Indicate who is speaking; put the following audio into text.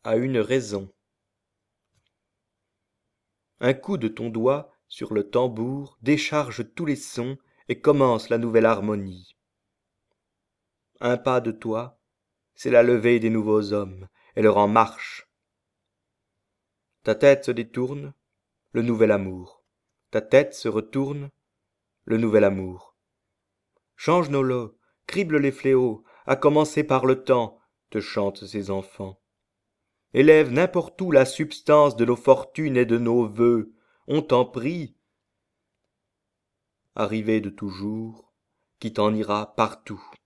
Speaker 1: à une raison. Un coup de ton doigt sur le tambour décharge tous les sons et commence la nouvelle harmonie. Un pas de toi, c'est la levée des nouveaux hommes et leur en marche. Ta tête se détourne, le nouvel amour. Ta tête se retourne, le nouvel amour. Change nos lots, crible les fléaux, à commencer par le temps, te chantent ces enfants. Élève n'importe où la substance de nos fortunes et de nos vœux, on t'en prie. Arrivé de toujours, qui t'en ira partout.